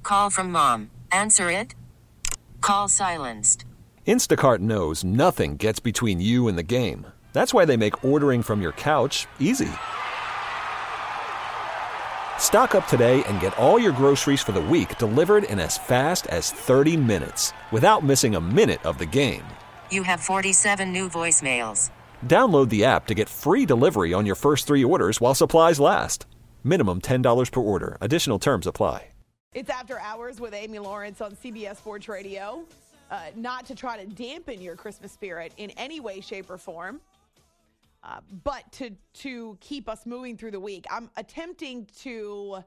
Call from mom. Answer it. Call silenced. Instacart knows nothing gets between you and the game. That's why they make ordering from your couch easy. Stock up today and get all your groceries for the week delivered in as fast as 30 minutes without missing a minute of the game. You have 47 new voicemails. Download the app to get free delivery on your first 3 orders while supplies last. Minimum $10 per order. Additional terms apply. It's After Hours with Amy Lawrence on CBS Sports Radio. Not to try to dampen your Christmas spirit in any way, shape, or form, but to keep us moving through the week. I'm attempting to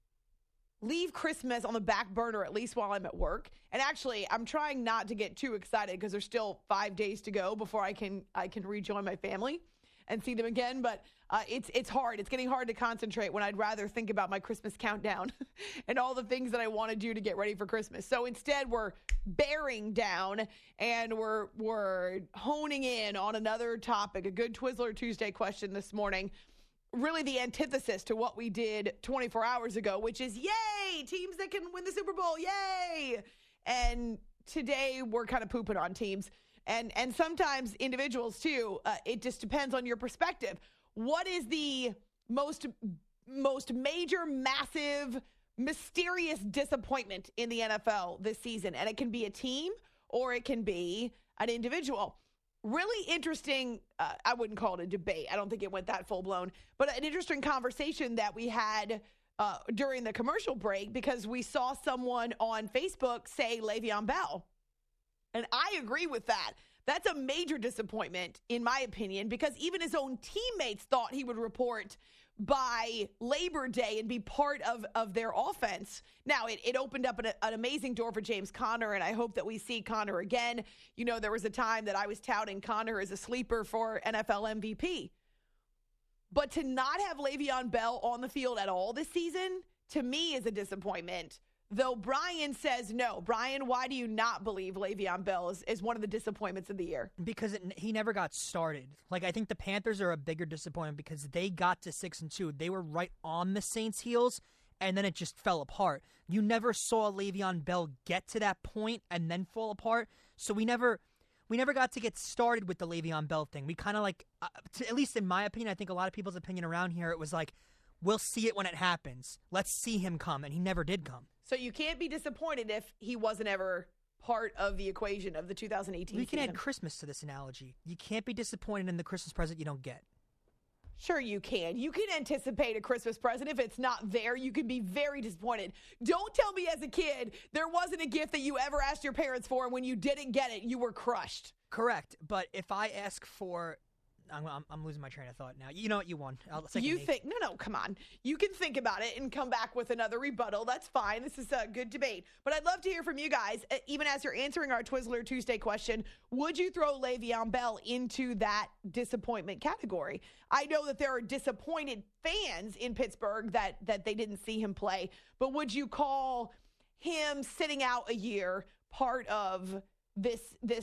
leave Christmas on the back burner, at least while I'm at work. And actually, I'm trying not to get too excited because there's still 5 days to go before I can rejoin my family and see them again. But it's hard. It's getting hard to concentrate when I'd rather think about my Christmas countdown and all the things that I want to do to get ready for Christmas. So instead, we're bearing down and we're honing in on another topic, a good Twizzler Tuesday question this morning. Really the antithesis to what we did 24 hours ago, which is, yay, teams that can win the Super Bowl, yay. And today we're kind of pooping on teams and sometimes individuals too. It just depends on your perspective. What is the most major, massive, mysterious disappointment in the NFL this season? And it can be a team or it can be an individual. Really interesting, I wouldn't call it a debate. I don't think it went that full blown, but an interesting conversation that we had during the commercial break because we saw someone on Facebook say Le'Veon Bell. And I agree with that. That's a major disappointment, in my opinion, because even his own teammates thought he would report by Labor Day and be part of their offense. Now, it opened up an amazing door for James Conner, and I hope that we see Conner again. You know, there was a time that I was touting Conner as a sleeper for NFL MVP. But to not have Le'Veon Bell on the field at all this season, to me, is a disappointment. Though Brian says no. Brian, why do you not believe Le'Veon Bell is one of the disappointments of the year? Because he never got started. Like, I think the Panthers are a bigger disappointment because they got to 6-2. They were right on the Saints' heels, and then it just fell apart. You never saw Le'Veon Bell get to that point and then fall apart. So we never got to get started with the Le'Veon Bell thing. We kind of like, at least in my opinion, I think a lot of people's opinion around here, it was like, we'll see it when it happens. Let's see him come, and he never did come. So you can't be disappointed if he wasn't ever part of the equation of the 2018 We can season. add Christmas to this analogy. You can't be disappointed in the Christmas present you don't get. Sure you can. You can anticipate a Christmas present. If it's not there, you can be very disappointed. Don't tell me as a kid there wasn't a gift that you ever asked your parents for, and when you didn't get it, you were crushed. Correct. But if I ask for... I'm losing my train of thought now. You know what? You won. No, come on. You can think about it and come back with another rebuttal. That's fine. This is a good debate. But I'd love to hear from you guys, even as you're answering our Twizzler Tuesday question. Would you throw Le'Veon Bell into that disappointment category? I know that there are disappointed fans in Pittsburgh that they didn't see him play. But would you call him sitting out a year part of this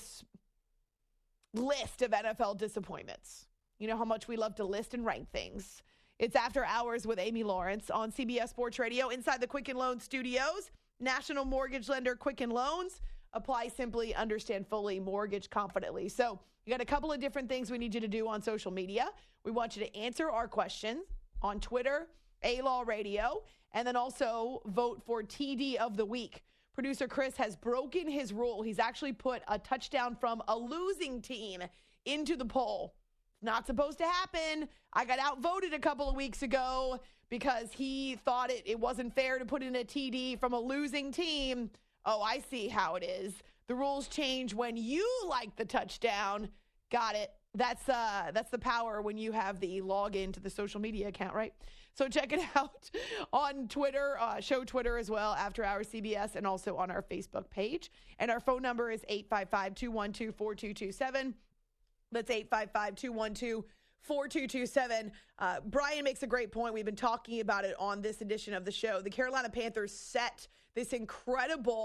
list of NFL disappointments? You know how much we love to list and rank things. It's After Hours with Amy Lawrence on CBS Sports Radio inside the Quicken Loans studios. National mortgage lender Quicken Loans. Apply simply, understand fully, mortgage confidently. So you got a couple of different things we need you to do on social media. We want you to answer our questions on Twitter, A-Law Radio, and then also vote for TD of the Week. Producer Chris has broken his rule. He's actually put a touchdown from a losing team into the poll. Not supposed to happen. I got outvoted a couple of weeks ago because he thought it wasn't fair to put in a TD from a losing team. Oh, I see how it is. The rules change when you like the touchdown. Got it. That's the power when you have the login to the social media account, right? So check it out on Twitter, show Twitter as well, After Hours CBS, and also on our Facebook page. And our phone number is 855-212-4227. That's 855-212-4227. Brian makes a great point. We've been talking about it on this edition of the show. The Carolina Panthers set this incredible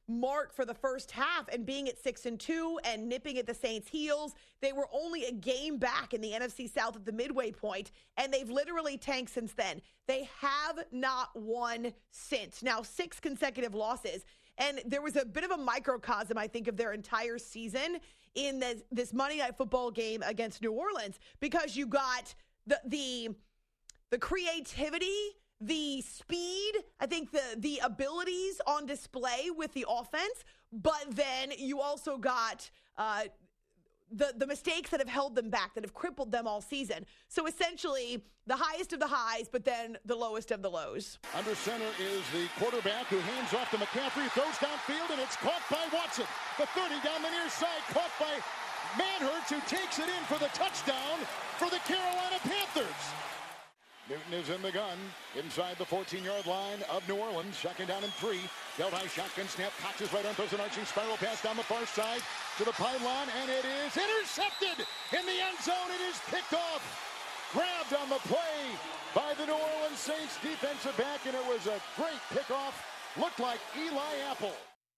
mark for the first half, and being at 6-2 and nipping at the Saints' heels. They were only a game back in the NFC South at the midway point, and they've literally tanked since then. They have not won since. Now, 6 consecutive losses. And there was a bit of a microcosm, I think, of their entire season in this Monday Night Football game against New Orleans, because you got the creativity, the speed, I think the abilities on display with the offense, but then you also got the mistakes that have held them back, that have crippled them all season. So essentially, the highest of the highs, but then the lowest of the lows. Under center is the quarterback who hands off to McCaffrey, throws downfield, and it's caught by Watson. The 30 down the near side, caught by Manhurts, who takes it in for the touchdown for the Carolina Panthers. Newton is in the gun inside the 14-yard line of New Orleans. Second down and 3. Dealt high shotgun snap. Cox is right on, throws an arching spiral pass down the far side to the pylon, and it is intercepted in the end zone. It is picked off. Grabbed on the play by the New Orleans Saints defensive back, and it was a great pickoff. Looked like Eli Apple.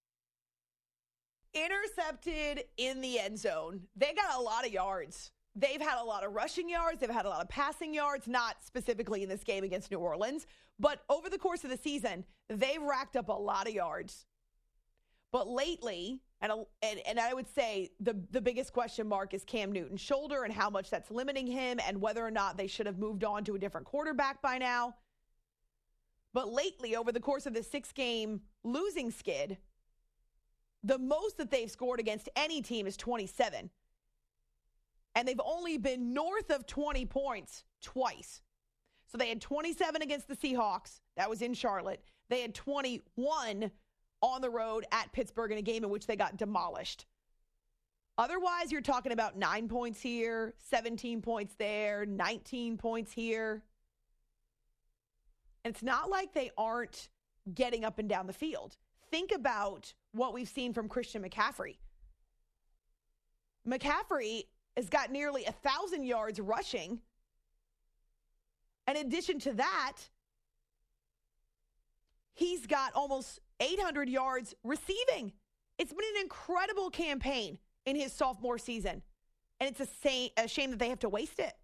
Intercepted in the end zone. They got a lot of yards. They've had a lot of rushing yards. They've had a lot of passing yards, not specifically in this game against New Orleans. But over the course of the season, they've racked up a lot of yards. But lately, and I would say the biggest question mark is Cam Newton's shoulder and how much that's limiting him, and whether or not they should have moved on to a different quarterback by now. But lately, over the course of the 6-game losing skid, the most that they've scored against any team is 27. And they've only been north of 20 points twice. So they had 27 against the Seahawks. That was in Charlotte. They had 21 on the road at Pittsburgh in a game in which they got demolished. Otherwise, you're talking about 9 points here, 17 points there, 19 points here. And it's not like they aren't getting up and down the field. Think about what we've seen from Christian McCaffrey. McCaffrey has got nearly 1,000 yards rushing. In addition to that, he's got almost 800 yards receiving. It's been an incredible campaign in his sophomore season. And it's a shame that they have to waste it.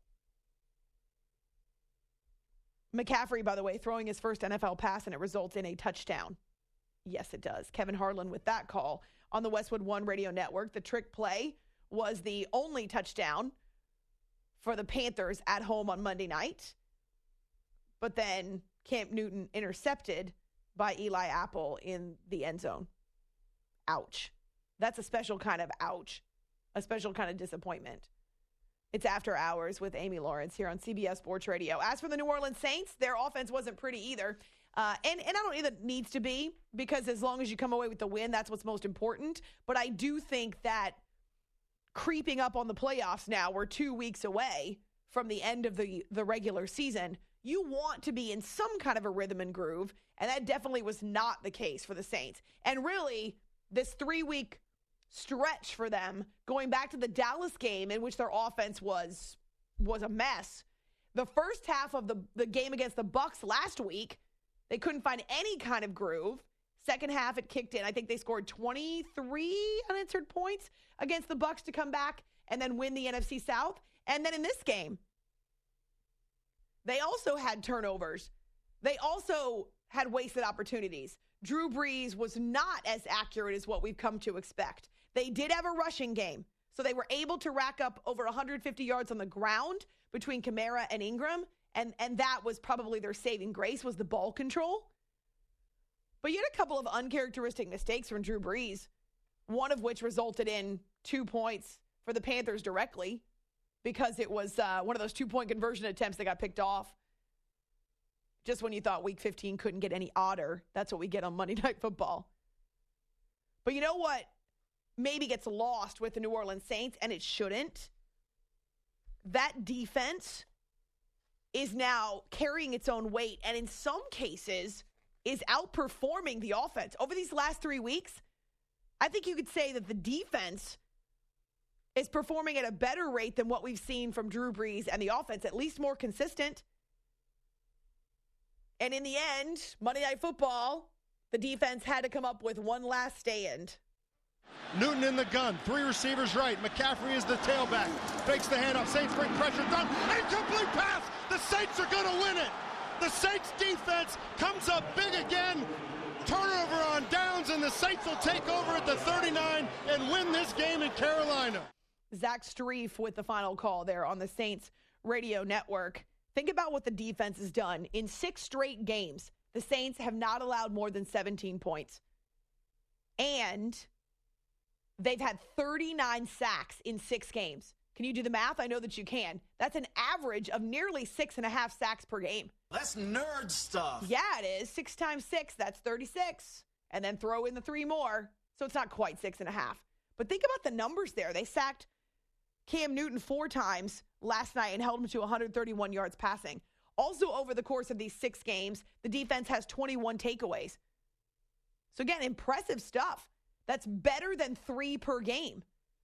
McCaffrey, by the way, throwing his first NFL pass, and it results in a touchdown. Yes, it does. Kevin Harlan with that call on the Westwood One Radio Network. The trick play was the only touchdown for the Panthers at home on Monday night. But then Cam Newton intercepted by Eli Apple in the end zone. Ouch. That's a special kind of ouch. A special kind of disappointment. It's After Hours with Amy Lawrence here on CBS Sports Radio. As for the New Orleans Saints, their offense wasn't pretty either. And I don't think it needs to be, because as long as you come away with the win, that's what's most important. But I do think that creeping up on the playoffs now, we're 2 weeks away from the end of the regular season. You want to be in some kind of a rhythm and groove, and that definitely was not the case for the Saints. And really, this 3-week stretch for them, going back to the Dallas game in which their offense was a mess. The first half of the game against the Bucs last week, they couldn't find any kind of groove. Second half, it kicked in. I think they scored 23 unanswered points against the Bucs to come back and then win the NFC South. And then in this game, they also had turnovers. They also had wasted opportunities. Drew Brees was not as accurate as what we've come to expect. They did have a rushing game, so they were able to rack up over 150 yards on the ground between Kamara and Ingram, and that was probably their saving grace, was the ball control. But you had a couple of uncharacteristic mistakes from Drew Brees, one of which resulted in 2 points for the Panthers directly, because it was one of those 2-point conversion attempts that got picked off. Just when you thought Week 15 couldn't get any odder, that's what we get on Monday Night Football. But you know what maybe gets lost with the New Orleans Saints, and it shouldn't? That defense is now carrying its own weight, and in some cases is outperforming the offense. Over these last 3 weeks, I think you could say that the defense is performing at a better rate than what we've seen from Drew Brees, and the offense at least more consistent. And in the end, Monday Night Football, The defense had to come up with one last stand. Newton in the gun, 3 receivers right. McCaffrey is the tailback. Fakes the handoff. Saints bring pressure down. Incomplete pass. The Saints are going to win it. The Saints defense comes up big again. Turnover on downs, and the Saints will take over at the 39 and win this game in Carolina. Zach Strief with the final call there on the Saints radio network. Think about what the defense has done. In 6 straight games, the Saints have not allowed more than 17 points. And they've had 39 sacks in 6 games. Can you do the math? I know that you can. That's an average of nearly 6.5 sacks per game. That's nerd stuff. Yeah, it is. 6 times 6, that's 36. And then throw in the 3 more. So it's not quite 6.5. But think about the numbers there. They sacked Cam Newton 4 times last night and held him to 131 yards passing. Also, over the course of these 6 games, the defense has 21 takeaways. So again, impressive stuff. That's better than 3 per game.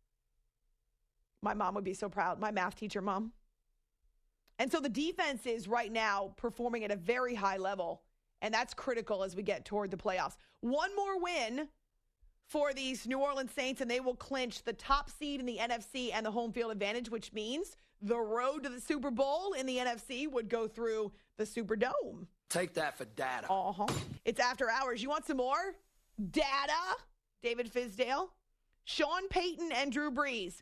My mom would be so proud. My math teacher mom. And so the defense is right now performing at a very high level, and that's critical as we get toward the playoffs. One more win for these New Orleans Saints, and they will clinch the top seed in the NFC and the home field advantage, which means the road to the Super Bowl in the NFC would go through the Superdome. Take that for data. It's After Hours. You want some more data? David Fizdale, Sean Payton, and Drew Brees.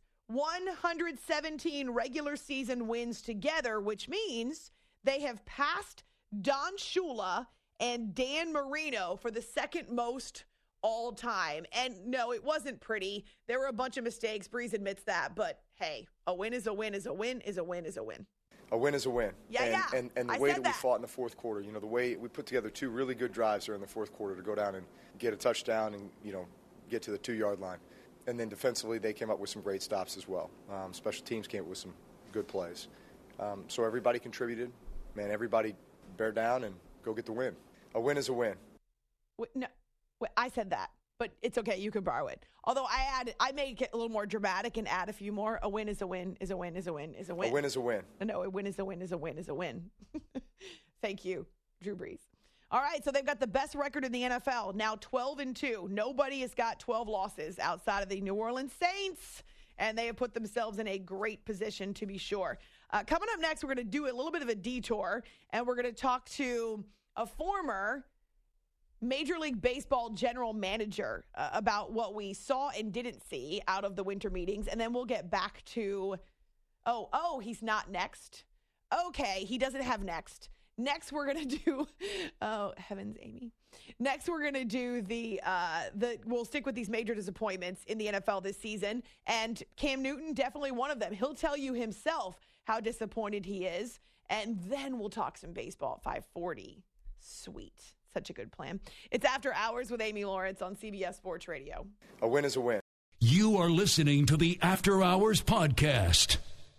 117 regular season wins together, which means they have passed Don Shula and Dan Marino for the second most all time. And no, it wasn't pretty. There were a bunch of mistakes. Brees admits that. But hey, a win is a win is a win is a win is a win. A win is a win. Yeah. And the way that we fought in the fourth quarter, the way we put together 2 really good drives there in the fourth quarter to go down and get a touchdown and, get to the 2-yard line. And then defensively, they came up with some great stops as well. Special teams came up with some good plays. So everybody contributed. Man, everybody bear down and go get the win. A win is a win. No, I said that, but it's okay. You can borrow it. Although I made it a little more dramatic and add a few more. A win is a win is a win is a win is a win. A win is a win. No, a win is a win is a win is a win. Thank you, Drew Brees. All right, so they've got the best record in the NFL, now 12-2. Nobody has got 12 losses outside of the New Orleans Saints, and they have put themselves in a great position to be sure. Coming up next, we're going to do a little bit of a detour, and we're going to talk to a former Major League Baseball general manager about what we saw and didn't see out of the winter meetings, and then we'll get back to, he's not next. Okay, he doesn't have next. Next, we're going to do, oh, heavens, Amy. Next, we're going to do we'll stick with these major disappointments in the NFL this season. And Cam Newton, definitely one of them. He'll tell you himself how disappointed he is. And then we'll talk some baseball at 540. Sweet. Such a good plan. It's After Hours with Amy Lawrence on CBS Sports Radio. A win is a win. You are listening to the After Hours podcast.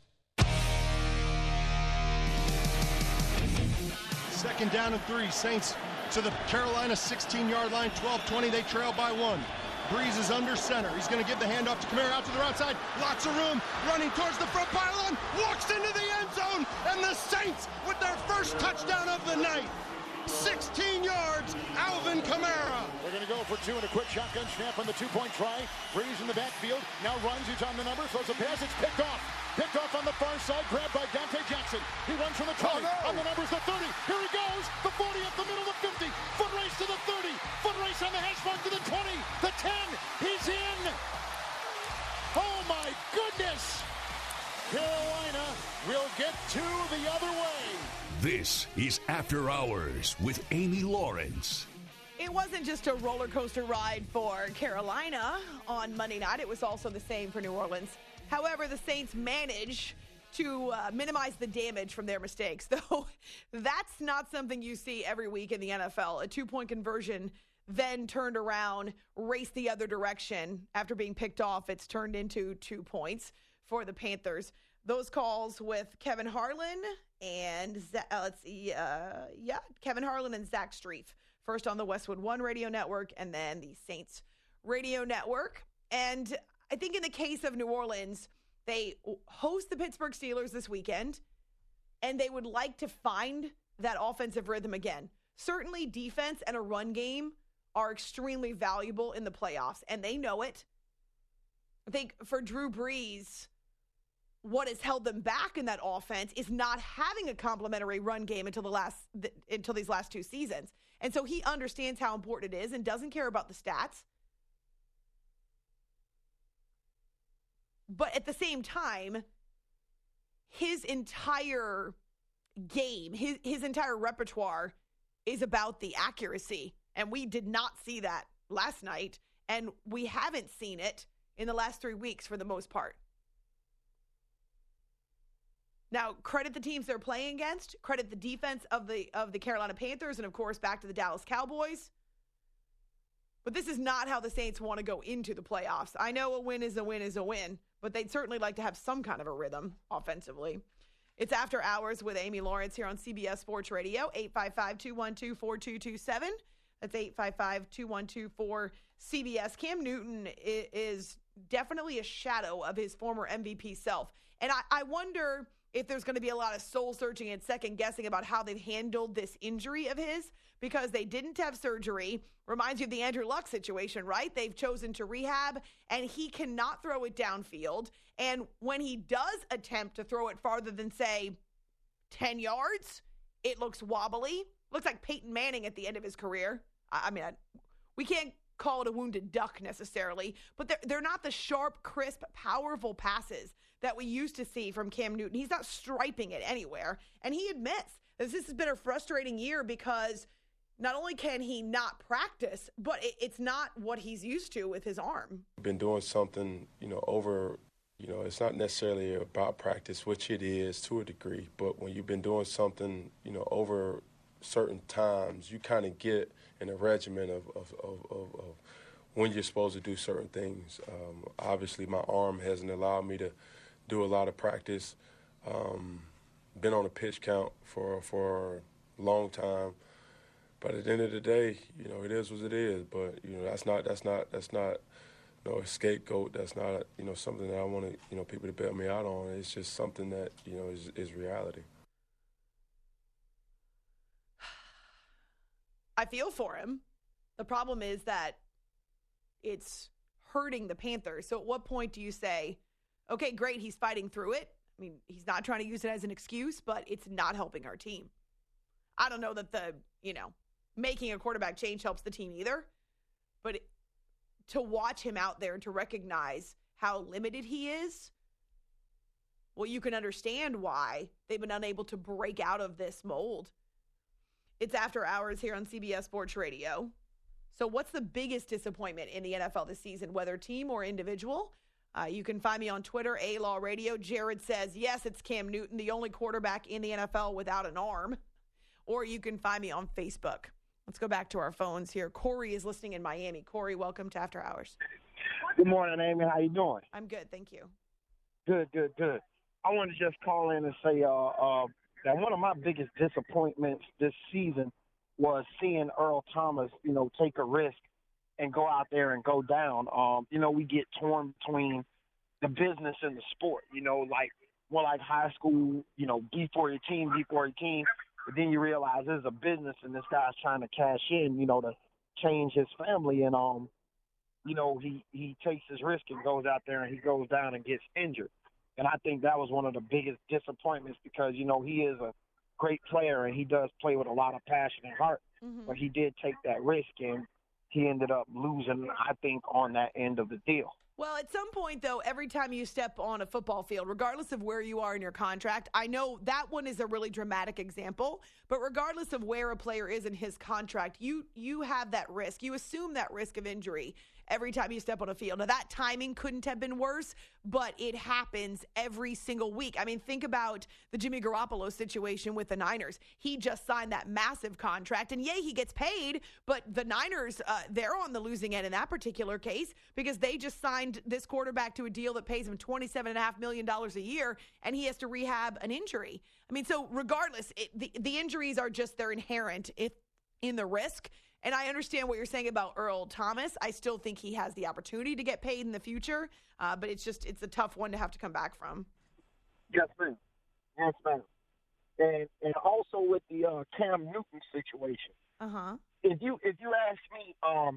Second down and 3. Saints to the Carolina 16-yard line, 12-20. They trail by 1. Brees is under center. He's going to give the handoff to Kamara out to the right side. Lots of room. Running towards the front pylon. Walks into the end zone. And the Saints with their first touchdown of the night. 16 yards, Alvin Kamara. They're going to go for 2 and a quick shotgun snap on the 2-point try. Brees in the backfield. Now runs. He's on the number. Throws a pass. It's picked off. Picked off on the far side. Grabbed by Dante Jackson. He runs from the 20. On the numbers, the 30. Here he goes. The 40 up the middle, the 50. Foot race to the 30. Foot race on the hash mark to the 20. The 10. He's in. Oh, my goodness. Carolina will get 2 the other way. This is After Hours with Amy Lawrence. It wasn't just a roller coaster ride for Carolina on Monday night. It was also the same for New Orleans. However, the Saints managed to minimize the damage from their mistakes, though that's not something you see every week in the NFL. A 2-point conversion then turned around, raced the other direction. After being picked off, it's turned into 2 points for the Panthers. Those calls with Kevin Harlan and Kevin Harlan and Zach Strief. First on the Westwood One Radio Network and then the Saints Radio Network. And I think in the case of New Orleans, they host the Pittsburgh Steelers this weekend, and they would like to find that offensive rhythm again. Certainly defense and a run game are extremely valuable in the playoffs, and they know it. I think for Drew Brees, what has held them back in that offense is not having a complimentary run game until these last 2 seasons. And so he understands how important it is and doesn't care about the stats. But at the same time, his entire game, his entire repertoire is about the accuracy. And we did not see that last night. And we haven't seen it in the last 3 weeks for the most part. Now, credit the teams they're playing against, credit the defense of the Carolina Panthers, and of course back to the Dallas Cowboys. But this is not how the Saints want to go into the playoffs. I know a win is a win is a win, but they'd certainly like to have some kind of a rhythm offensively. It's After Hours with Amy Lawrence here on CBS Sports Radio, 855-212-4227. That's 855-212-4CBS. Cam Newton is definitely a shadow of his former MVP self. And I wonder if there's going to be a lot of soul-searching and second-guessing about how they've handled this injury of his, because they didn't have surgery. Reminds you of the Andrew Luck situation, right? They've chosen to rehab, and he cannot throw it downfield. And when he does attempt to throw it farther than, say, 10 yards, it looks wobbly. Looks like Peyton Manning at the end of his career. I mean, we can't call it a wounded duck necessarily, but they're not the sharp, crisp, powerful passes that we used to see from Cam Newton. He's not striping it anywhere, and he admits that this has been a frustrating year because not only can he not practice, but it's not what he's used to with his arm. Been doing something, it's not necessarily about practice, which it is to a degree, but when you've been doing something, over certain times, you kind of get in a regimen of when you're supposed to do certain things. Obviously, my arm hasn't allowed me to do a lot of practice. Been on a pitch count for a long time, but at the end of the day, it is what it is. But that's not a scapegoat. That's not something that I want people to bail me out on. It's just something that is reality. I feel for him. The problem is that it's hurting the Panthers. So at what point do you say, okay, great, he's fighting through it? I mean, he's not trying to use it as an excuse, but it's not helping our team. I don't know that making a quarterback change helps the team either, but to watch him out there and to recognize how limited he is, well, you can understand why they've been unable to break out of this mold. It's After Hours here on CBS Sports Radio. So what's the biggest disappointment in the NFL this season, whether team or individual? You can find me on Twitter, A-Law Radio. Jared says, yes, it's Cam Newton, the only quarterback in the NFL without an arm. Or you can find me on Facebook. Let's go back to our phones here. Corey is listening in Miami. Corey, welcome to After Hours. Good morning, Amy. How you doing? I'm good, thank you. Good. I want to just call in and say that one of my biggest disappointments this season was seeing Earl Thomas, take a risk and go out there and go down. We get torn between the business and the sport, like high school, be for your team. But then you realize there's a business and this guy's trying to cash in, to change his family. And, he takes his risk and goes out there and he goes down and gets injured. And I think that was one of the biggest disappointments because, he is a great player and he does play with a lot of passion and heart. Mm-hmm. But he did take that risk and he ended up losing, I think, on that end of the deal. Well, at some point, though, every time you step on a football field, regardless of where you are in your contract, I know that one is a really dramatic example, but regardless of where a player is in his contract, you have that risk. You assume that risk of injury every time you step on a field. Now, that timing couldn't have been worse, but it happens every single week. I mean, think about the Jimmy Garoppolo situation with the Niners. He just signed that massive contract, and yay, he gets paid, but the Niners, they're on the losing end in that particular case because they just signed this quarterback to a deal that pays him $27.5 million a year, and he has to rehab an injury. I mean, so regardless, the injuries are just, they're inherent in the risk. And I understand what you're saying about Earl Thomas. I still think he has the opportunity to get paid in the future, but it's a tough one to have to come back from. Yes, ma'am. And also with the Cam Newton situation. Uh-huh. if you ask me,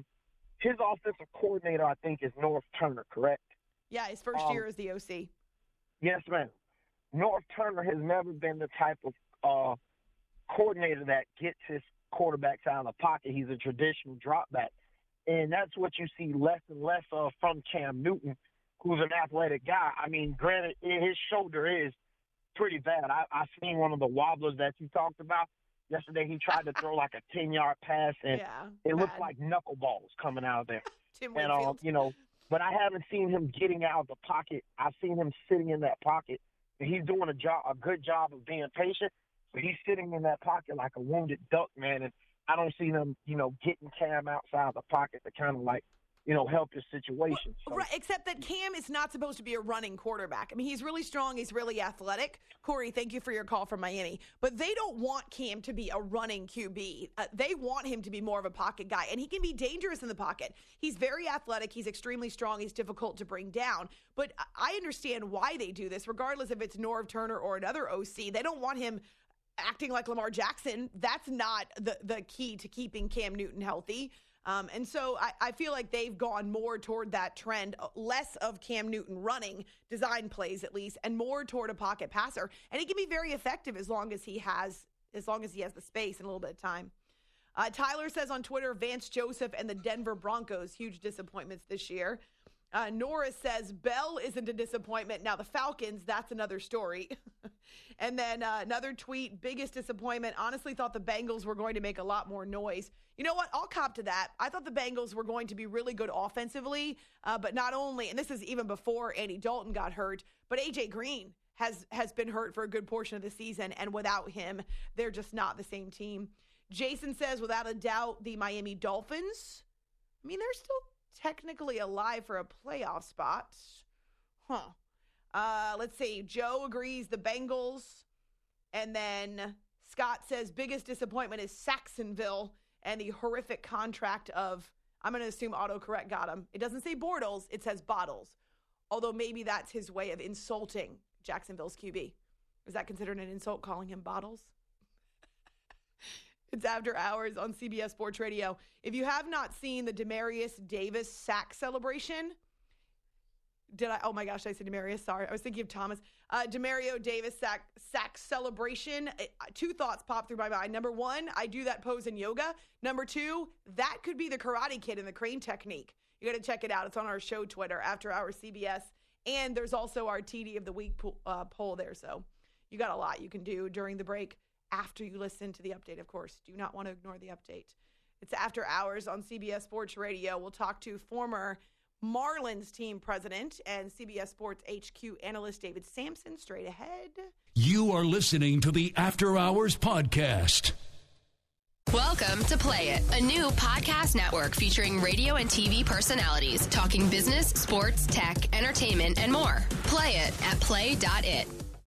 his offensive coordinator, I think, is North Turner, correct? Yeah, his first year as the OC. Yes, ma'am. North Turner has never been the type of coordinator that gets his quarterbacks out of the pocket. He's a traditional drop back. And that's what you see less and less of from Cam Newton, who's an athletic guy. I mean, granted, his shoulder is pretty bad. I seen one of the wobblers that you talked about. Yesterday he tried to throw like a 10-yard pass, and it looked like knuckleballs coming out of there. Tim Wakefield. And, but I haven't seen him getting out of the pocket. I've seen him sitting in that pocket, and he's doing a good job of being patient. But he's sitting in that pocket like a wounded duck, man, and I don't see them, getting Cam outside of the pocket to kind of like, help his situation. Well, right, except that Cam is not supposed to be a running quarterback. I mean, he's really strong. He's really athletic. Corey, thank you for your call from Miami. But they don't want Cam to be a running QB. They want him to be more of a pocket guy, and he can be dangerous in the pocket. He's very athletic. He's extremely strong. He's difficult to bring down. But I understand why they do this, regardless if it's Norv Turner or another OC. They don't want him acting like Lamar Jackson. That's not the key to keeping Cam Newton healthy. And so I feel like they've gone more toward that trend, less of Cam Newton running design plays at least, and more toward a pocket passer. And he can be very effective as long as he has the space and a little bit of time. Tyler says on Twitter, Vance Joseph and the Denver Broncos, huge disappointments this year. Norris says Bell isn't a disappointment. Now the Falcons, that's another story. And then another tweet, biggest disappointment. Honestly thought the Bengals were going to make a lot more noise. You know what? I'll cop to that. I thought the Bengals were going to be really good offensively, but not only, and this is even before Andy Dalton got hurt, but A.J. Green has been hurt for a good portion of the season, and without him, they're just not the same team. Jason says, without a doubt, the Miami Dolphins. I mean, they're still technically alive for a playoff spot. Let's see. Joe agrees the Bengals. And then Scott says biggest disappointment is Saxonville and the horrific contract of, I'm going to assume autocorrect got him. It doesn't say Bortles. It says Bottles. Although maybe that's his way of insulting Jacksonville's QB. Is that considered an insult, calling him Bottles? It's After Hours on CBS Sports Radio. If you have not seen the Demarius Davis sack celebration, oh my gosh, I said Demarius, sorry. I was thinking of Thomas. Demario Davis sack celebration. Two thoughts pop through my mind. Number one, I do that pose in yoga. Number two, that could be the Karate Kid in the crane technique. You got to check it out. It's on our show Twitter, After Hours CBS. And there's also our TD of the Week poll there. So you got a lot you can do during the break. After you listen to the update, of course. Do not want to ignore the update. It's After Hours on CBS Sports Radio. We'll talk to former Marlins team president and CBS Sports HQ analyst David Sampson straight ahead. You are listening to the After Hours podcast. Welcome to Play It, a new podcast network featuring radio and TV personalities talking business, sports, tech, entertainment, and more. Play it at play.it.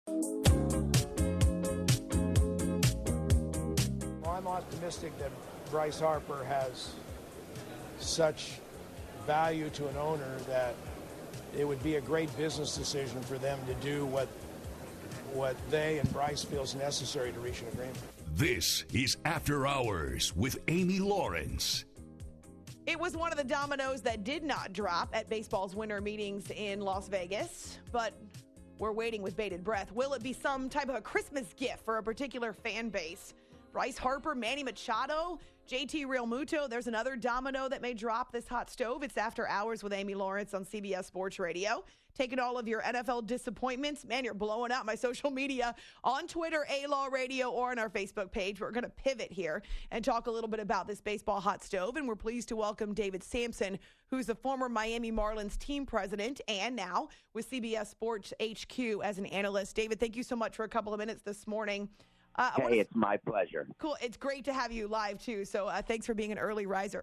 I'm optimistic that Bryce Harper has such value to an owner that it would be a great business decision for them to do what they and Bryce feels necessary to reach an agreement. This is After Hours with Amy Lawrence. It was one of the dominoes that did not drop at baseball's winter meetings in Las Vegas, but we're waiting with bated breath. Will it be some type of a Christmas gift for a particular fan base? Bryce Harper, Manny Machado, JT Realmuto. There's another domino that may drop this hot stove. It's After Hours with Amy Lawrence on CBS Sports Radio. Taking all of your NFL disappointments. Man, you're blowing out my social media on Twitter, A-Law Radio, or on our Facebook page. We're going to pivot here and talk a little bit about this baseball hot stove. And we're pleased to welcome David Sampson, who's the former Miami Marlins team president and now with CBS Sports HQ as an analyst. David, thank you so much for a couple of minutes this morning. Hey, it's my pleasure. Cool. It's great to have you live, too. So thanks for being an early riser.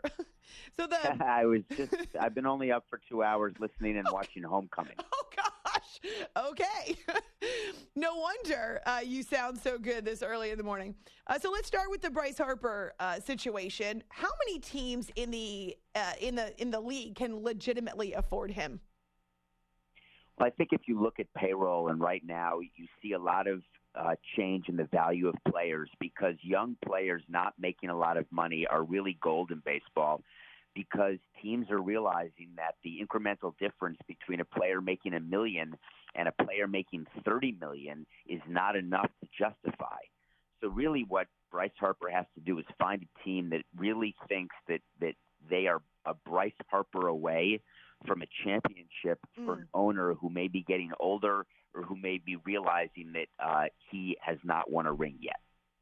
I've been only up for 2 hours listening and watching Homecoming. Oh, gosh. Okay. No wonder you sound so good this early in the morning. So let's start with the Bryce Harper situation. How many teams in the league can legitimately afford him? Well, I think if you look at payroll, and right now you see a lot of change in the value of players, because young players not making a lot of money are really gold in baseball, because teams are realizing that the incremental difference between a player making $1 million and a player making $30 million is not enough to justify. So really what Bryce Harper has to do is find a team that really thinks that they are a Bryce Harper away from a championship for an owner who may be getting older or who may be realizing that he has not won a ring yet.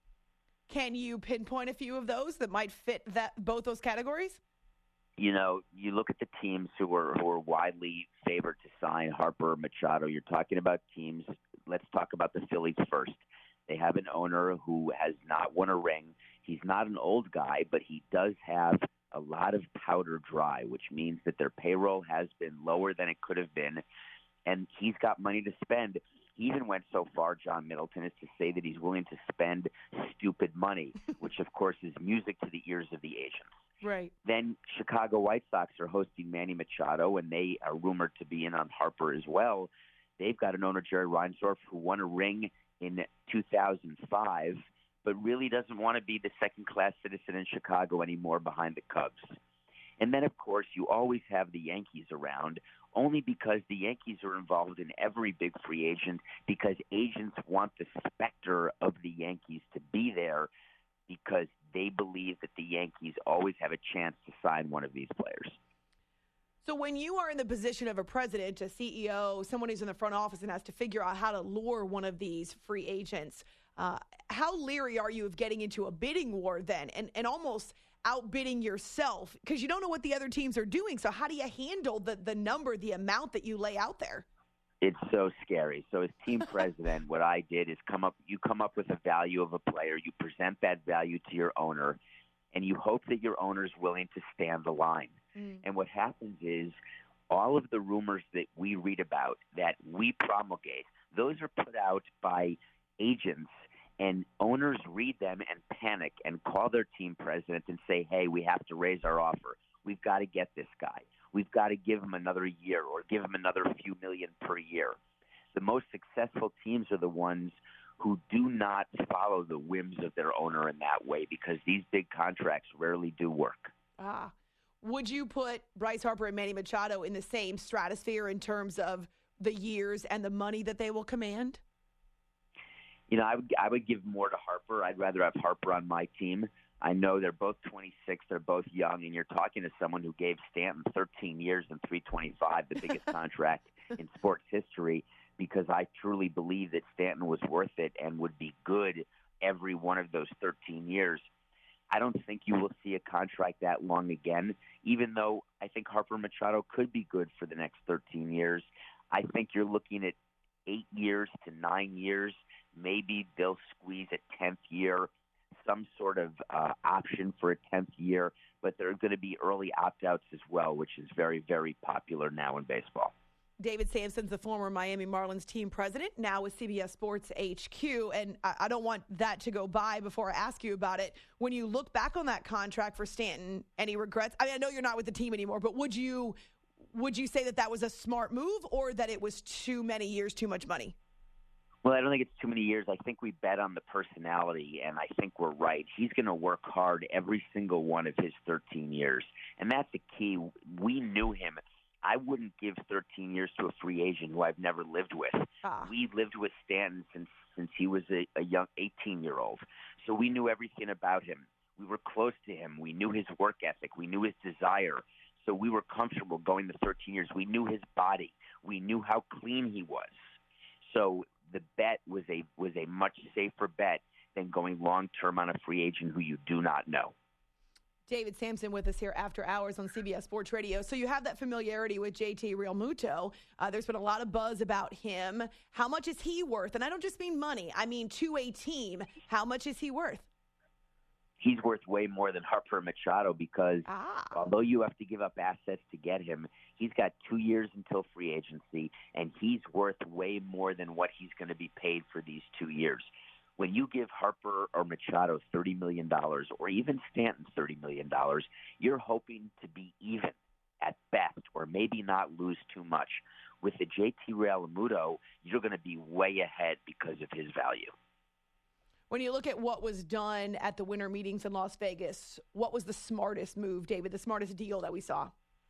Can you pinpoint a few of those that might fit both those categories? You know, you look at the teams who are widely favored to sign Harper or Machado. You're talking about teams. Let's talk about the Phillies first. They have an owner who has not won a ring. He's not an old guy, but he does have a lot of powder dry, which means that their payroll has been lower than it could have been, and he's got money to spend. He even went so far, John Middleton, as to say that he's willing to spend stupid money, which, of course, is music to the ears of the agents. Right. Then Chicago White Sox are hosting Manny Machado, and they are rumored to be in on Harper as well. They've got an owner, Jerry Reinsdorf, who won a ring in 2005, but really doesn't want to be the second-class citizen in Chicago anymore behind the Cubs. And then, of course, you always have the Yankees around, only because the Yankees are involved in every big free agent, because agents want the specter of the Yankees to be there, because they believe that the Yankees always have a chance to sign one of these players. So when you are in the position of a president, a CEO, someone who's in the front office and has to figure out how to lure one of these free agents, how leery are you of getting into a bidding war then and almost outbidding yourself, because you don't know what the other teams are doing? So how do you handle the number, the amount that you lay out there? It's so scary. So as team president, what I did is come up with a value of a player. You present that value to your owner, and you hope that your owner is willing to stand the line. And what happens is all of the rumors that we read about, that we promulgate, those are put out by agents, and owners read them and panic and call their team president and say, hey, we have to raise our offer. We've got to get this guy. We've got to give him another year or give him another few million per year. The most successful teams are the ones who do not follow the whims of their owner in that way, because these big contracts rarely do work. Would you put Bryce Harper and Manny Machado in the same stratosphere in terms of the years and the money that they will command? You know, I would give more to Harper. I'd rather have Harper on my team. I know they're both 26. They're both young, and you're talking to someone who gave Stanton 13 years and $325, the biggest contract in sports history, because I truly believe that Stanton was worth it and would be good every one of those 13 years. I don't think you will see a contract that long again, even though I think Harper Machado could be good for the next 13 years. I think you're looking at 8 years to 9 years. Maybe they'll squeeze a 10th year, some sort of option for a 10th year, but there are going to be early opt-outs as well, which is very, very popular now in baseball. David Samson's the former Miami Marlins team president, now with CBS Sports HQ, and I don't want that to go by before I ask you about it. When you look back on that contract for Stanton, any regrets? I mean, I know you're not with the team anymore, but would you say that was a smart move, or that it was too many years, too much money? Well, I don't think it's too many years. I think we bet on the personality, and I think we're right. He's going to work hard every single one of his 13 years, and that's the key. We knew him. I wouldn't give 13 years to a free agent who I've never lived with. We lived with Stanton since he was a young 18-year-old, so we knew everything about him. We were close to him. We knew his work ethic. We knew his desire, so we were comfortable going the 13 years. We knew his body. We knew how clean he was. So the bet was a much safer bet than going long-term on a free agent who you do not know. David Samson with us here after hours on CBS Sports Radio. So you have that familiarity with JT Realmuto. There's been a lot of buzz about him. How much is he worth? And I don't just mean money. I mean to a team. How much is he worth? He's worth way more than Harper Machado, because although you have to give up assets to get him, he's got 2 years until free agency, and he's worth way more than what he's going to be paid for these 2 years. When you give Harper or Machado $30 million, or even Stanton $30 million, you're hoping to be even at best, or maybe not lose too much. With the JT Realmuto, you're going to be way ahead because of his value. When you look at what was done at the winter meetings in Las Vegas, what was the smartest move, David, the smartest deal that we saw?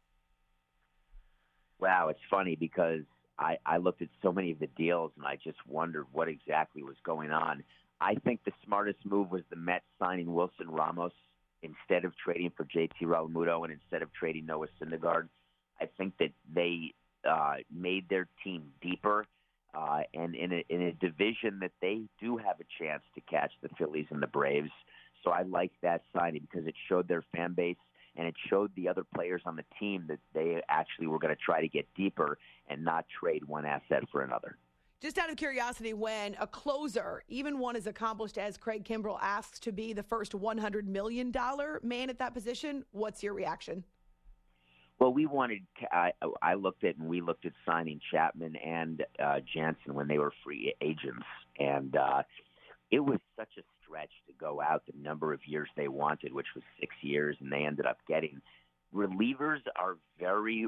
Wow, it's funny because I looked at so many of the deals and I just wondered what exactly was going on. I think the smartest move was the Mets signing Wilson Ramos instead of trading for JT Realmuto and instead of trading Noah Syndergaard. I think that they made their team deeper and in a division that they do have a chance to catch the Phillies and the Braves. So I liked that signing because it showed their fan base and it showed the other players on the team that they actually were going to try to get deeper and not trade one asset for another. Just out of curiosity, when a closer, even one as accomplished as Craig Kimbrell, asks to be the first $100 million man at that position, what's your reaction? Well, we looked at signing Chapman and Jansen when they were free agents, and it was such a stretch to go out the number of years they wanted, which was 6 years, and they ended up getting. Relievers are very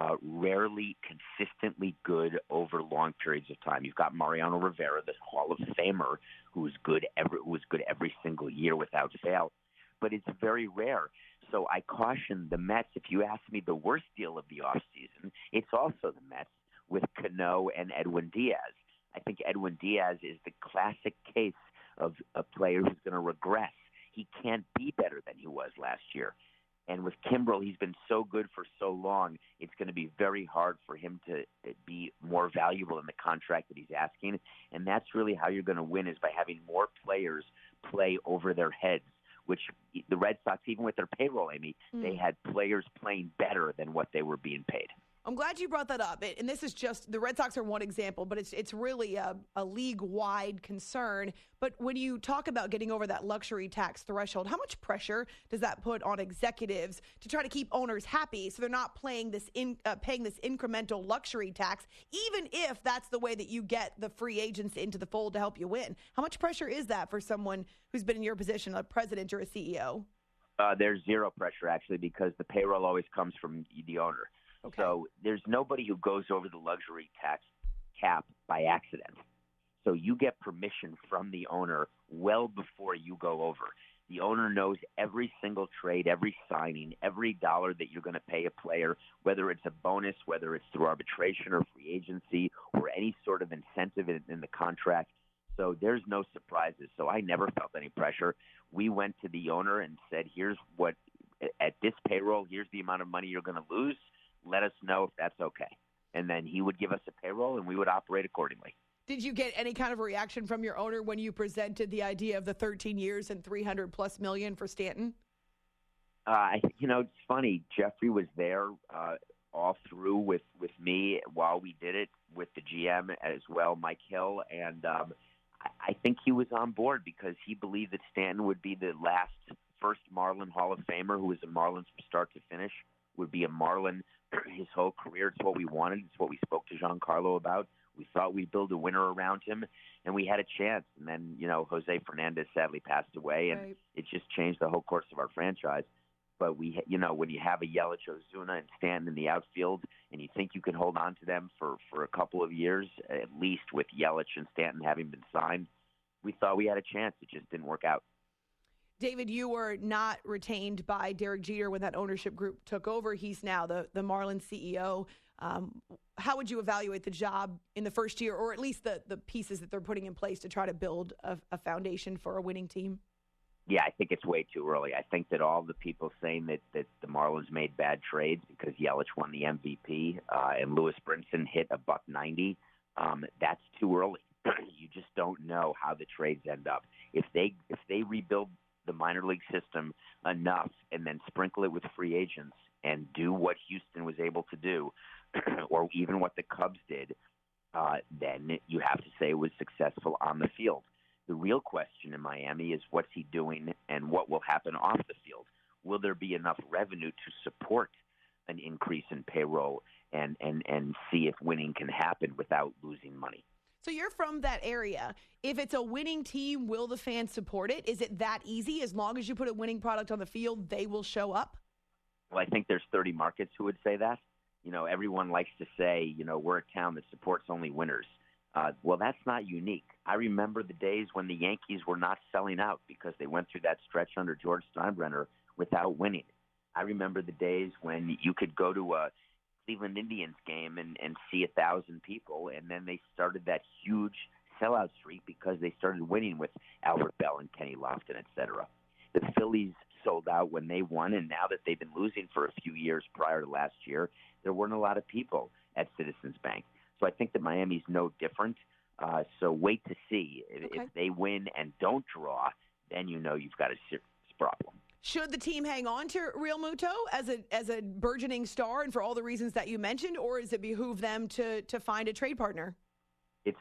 rarely consistently good over long periods of time. You've got Mariano Rivera, the Hall of Famer, who was good every single year without fail, but it's very rare. So I caution the Mets. If you ask me the worst deal of the offseason, it's also the Mets with Cano and Edwin Diaz. I think Edwin Diaz is the classic case of a player who's going to regress. He can't be better than he was last year. And with Kimbrell, he's been so good for so long, it's going to be very hard for him to be more valuable in the contract that he's asking. And that's really how you're going to win, is by having more players play over their heads, which the Red Sox, even with their payroll, Amy, they had players playing better than what they were being paid. I'm glad you brought that up. And this is just, the Red Sox are one example, but it's really a league-wide concern. But when you talk about getting over that luxury tax threshold, how much pressure does that put on executives to try to keep owners happy so they're not paying this incremental luxury tax, even if that's the way that you get the free agents into the fold to help you win? How much pressure is that for someone who's been in your position, a president or a CEO? There's zero pressure, actually, because the payroll always comes from the owner. Okay. So there's nobody who goes over the luxury tax cap by accident. So you get permission from the owner well before you go over. The owner knows every single trade, every signing, every dollar that you're going to pay a player, whether it's a bonus, whether it's through arbitration or free agency or any sort of incentive in the contract. So there's no surprises. So I never felt any pressure. We went to the owner and said, here's what, at this payroll, here's the amount of money you're going to lose. Let us know if that's okay. And then he would give us a payroll, and we would operate accordingly. Did you get any kind of reaction from your owner when you presented the idea of the 13 years and $300+ million for Stanton? It's funny. Jeffrey was there all through with me while we did it, with the GM as well, Mike Hill. And I think he was on board because he believed that Stanton would be the last first Marlin Hall of Famer who was a Marlin from start to finish, would be a Marlin his whole career. It's what we wanted. It's what we spoke to Giancarlo about. We thought we'd build a winner around him, and we had a chance. And then, Jose Fernandez sadly passed away, and It just changed the whole course of our franchise. But when you have a Yelich, Ozuna, and Stanton in the outfield, and you think you can hold on to them for a couple of years, at least with Yelich and Stanton having been signed, we thought we had a chance. It just didn't work out. David, you were not retained by Derek Jeter when that ownership group took over. He's now the Marlins CEO. How would you evaluate the job in the first year, or at least the pieces that they're putting in place to try to build a foundation for a winning team? Yeah, I think it's way too early. I think that all the people saying that the Marlins made bad trades because Yelich won the MVP and Lewis Brinson hit $190, that's too early. You just don't know how the trades end up. If they rebuild the minor league system enough and then sprinkle it with free agents and do what Houston was able to do, or even what the Cubs did, then you have to say it was successful on the field. The real question in Miami is what's he doing and what will happen off the field. Will there be enough revenue to support an increase in payroll and see if winning can happen without losing money? So you're from that area. If it's a winning team, will the fans support it? Is it that easy? As long as you put a winning product on the field, they will show up? Well, I think there's 30 markets who would say that. everyone likes to say, we're a town that supports only winners. Well, that's not unique. I remember the days when the Yankees were not selling out because they went through that stretch under George Steinbrenner without winning. I remember the days when you could go to a Cleveland Indians game and see 1,000 people, and then they started that huge sellout streak because they started winning with Albert Bell and Kenny Lofton, et cetera. The Phillies sold out when they won, and now that they've been losing for a few years prior to last year, there weren't a lot of people at Citizens Bank. So I think that Miami's no different. So wait to see. If they win and don't draw, then you've got a serious problem. Should the team hang on to Real Muto as a burgeoning star and for all the reasons that you mentioned, or does it behoove them to find a trade partner? It's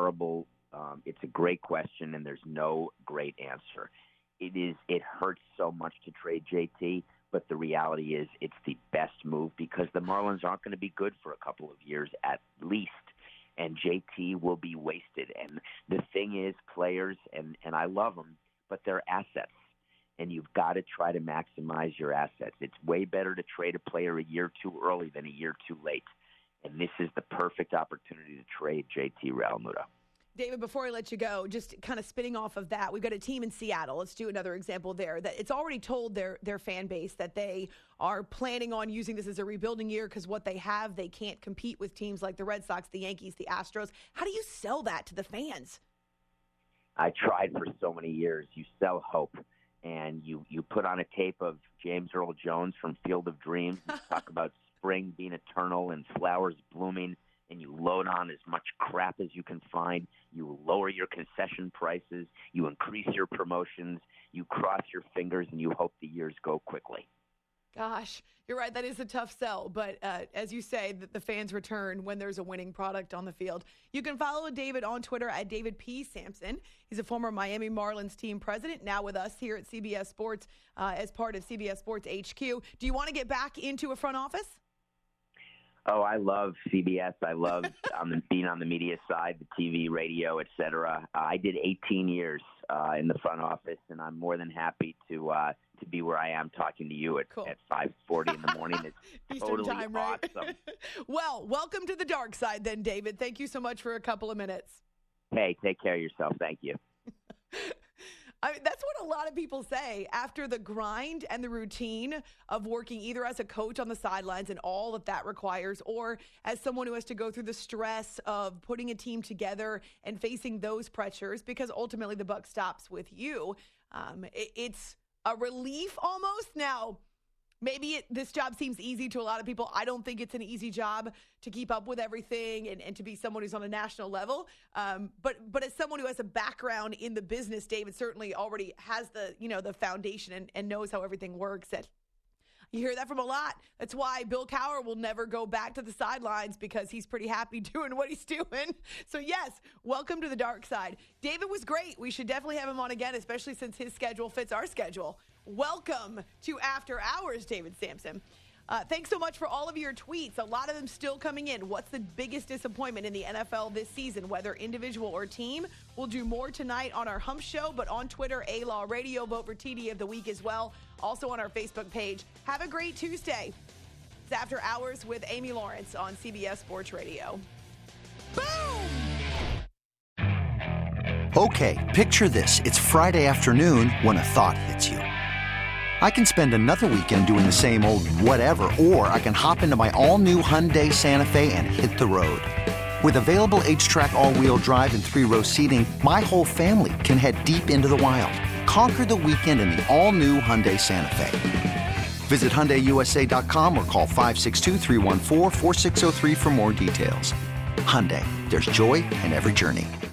a great question, and there's no great answer. It hurts so much to trade JT, but the reality is it's the best move because the Marlins aren't going to be good for a couple of years at least, and JT will be wasted. And the thing is, players, and I love them, but they're assets, and you've got to try to maximize your assets. It's way better to trade a player a year too early than a year too late, and this is the perfect opportunity to trade JT Realmuto. David, before I let you go, just kind of spinning off of that, we've got a team in Seattle. Let's do another example there. That it's already told their fan base that they are planning on using this as a rebuilding year because what they have, they can't compete with teams like the Red Sox, the Yankees, the Astros. How do you sell that to the fans? I tried for so many years. You sell hope, and you put on a tape of James Earl Jones from Field of Dreams. You talk about spring being eternal and flowers blooming, and you load on as much crap as you can find. You lower your concession prices. You increase your promotions. You cross your fingers, and you hope the years go quickly. Gosh, you're right. That is a tough sell. But as you say, the fans return when there's a winning product on the field. You can follow David on Twitter at David P. Sampson. He's a former Miami Marlins team president, now with us here at CBS Sports as part of CBS Sports HQ. Do you want to get back into a front office? Oh, I love CBS. I love being on the media side, the TV, radio, et cetera. I did 18 years in the front office, and I'm more than happy to be where I am talking to you at 5:40 in the morning. It's totally time, right? awesome. Well, welcome to the dark side then, David. Thank you so much for a couple of minutes. Hey, take care of yourself. Thank you. That's what a lot of people say after the grind and the routine of working either as a coach on the sidelines and all that requires, or as someone who has to go through the stress of putting a team together and facing those pressures, because ultimately the buck stops with you. It's a relief almost. Now, maybe this job seems easy to a lot of people. I don't think it's an easy job to keep up with everything and to be someone who's on a national level. But as someone who has a background in the business, David certainly already has the foundation and knows how everything works. And you hear that from a lot. That's why Bill Cowher will never go back to the sidelines, because he's pretty happy doing what he's doing. So yes, welcome to the dark side. David was great. We should definitely have him on again, especially since his schedule fits our schedule. Welcome to After Hours, David Sampson. Thanks so much for all of your tweets. A lot of them still coming in. What's the biggest disappointment in the NFL this season, whether individual or team? We'll do more tonight on our Hump Show, but on Twitter, A-Law Radio, vote for TD of the Week as well. Also on our Facebook page. Have a great Tuesday. It's After Hours with Amy Lawrence on CBS Sports Radio. Boom! Okay, picture this. It's Friday afternoon when a thought hits you. I can spend another weekend doing the same old whatever, or I can hop into my all-new Hyundai Santa Fe and hit the road. With available H-Track all-wheel drive and 3-row seating, my whole family can head deep into the wild. Conquer the weekend in the all-new Hyundai Santa Fe. Visit HyundaiUSA.com or call 562-314-4603 for more details. Hyundai, there's joy in every journey.